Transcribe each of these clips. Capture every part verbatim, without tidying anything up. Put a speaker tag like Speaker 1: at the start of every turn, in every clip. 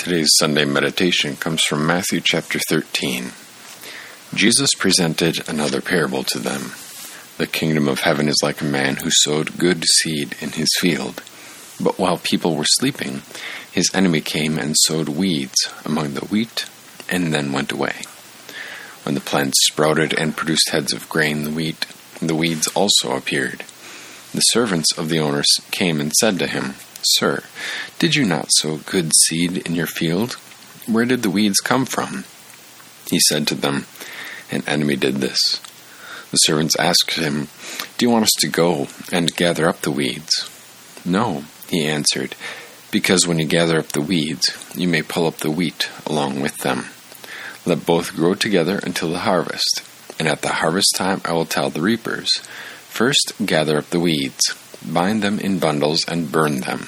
Speaker 1: Today's Sunday meditation comes from Matthew chapter thirteen. Jesus presented another parable to them. The kingdom of heaven is like a man who sowed good seed in his field. But while people were sleeping, his enemy came and sowed weeds among the wheat and then went away. When the plants sprouted and produced heads of grain, the wheat, the weeds also appeared. The servants of the owners came and said to him, "Sir, did you not sow good seed in your field? Where did the weeds come from?" He said to them, "An enemy did this." The servants asked him, "Do you want us to go and gather up the weeds?" "No," he answered, "because when you gather up the weeds, you may pull up the wheat along with them. Let both grow together until the harvest, and at the harvest time I will tell the reapers, 'First gather up the weeds, bind them in bundles and burn them.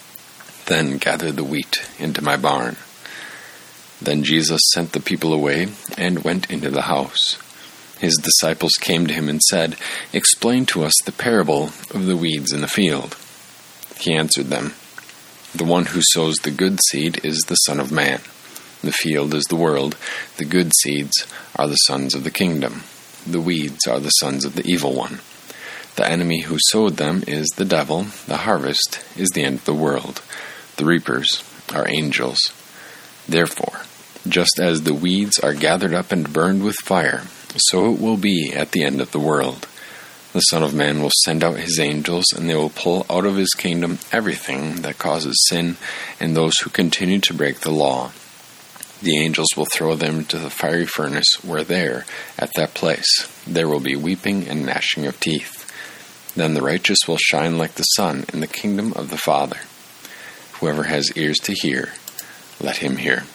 Speaker 1: Then gather the wheat into my barn.'" Then Jesus sent the people away and went into the house. His disciples came to him and said, "Explain to us the parable of the weeds in the field." He answered them, "The one who sows the good seed is the Son of Man. The field is the world. The good seeds are the sons of the kingdom. The weeds are the sons of the evil one. The enemy who sowed them is the devil. The harvest is the end of the world. The reapers are angels. Therefore, just as the weeds are gathered up and burned with fire, so it will be at the end of the world. The Son of Man will send out his angels, and they will pull out of his kingdom everything that causes sin and those who continue to break the law. The angels will throw them into the fiery furnace, where there, at that place, there will be weeping and gnashing of teeth. Then the righteous will shine like the sun in the kingdom of the Father. Whoever has ears to hear, let him hear."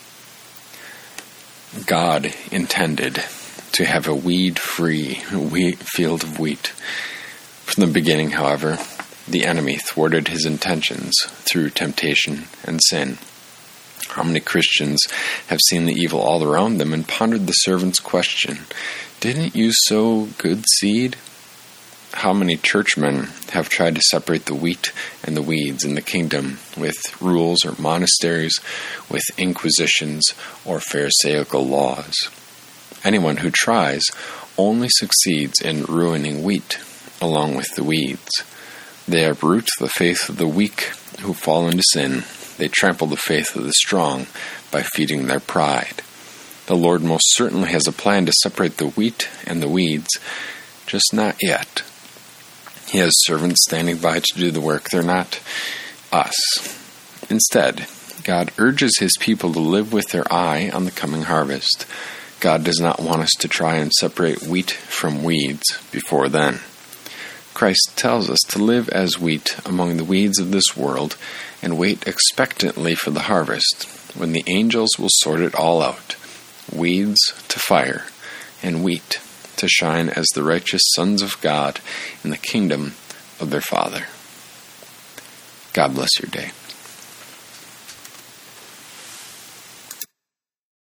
Speaker 1: God intended to have a weed-free wheat field of wheat. From the beginning, however, the enemy thwarted his intentions through temptation and sin. How many Christians have seen the evil all around them and pondered the servant's question, "Didn't you sow good seed?" How many churchmen have tried to separate the wheat and the weeds in the kingdom with rules or monasteries, with inquisitions or pharisaical laws? Anyone who tries only succeeds in ruining wheat along with the weeds. They uproot the faith of the weak who fall into sin. They trample the faith of the strong by feeding their pride. The Lord most certainly has a plan to separate the wheat and the weeds, just not yet. He has servants standing by to do the work. They're not us. Instead, God urges his people to live with their eye on the coming harvest. God does not want us to try and separate wheat from weeds before then. Christ tells us to live as wheat among the weeds of this world and wait expectantly for the harvest, when the angels will sort it all out, weeds to fire and wheat to shine as the righteous sons of God in the kingdom of their Father. God bless your day.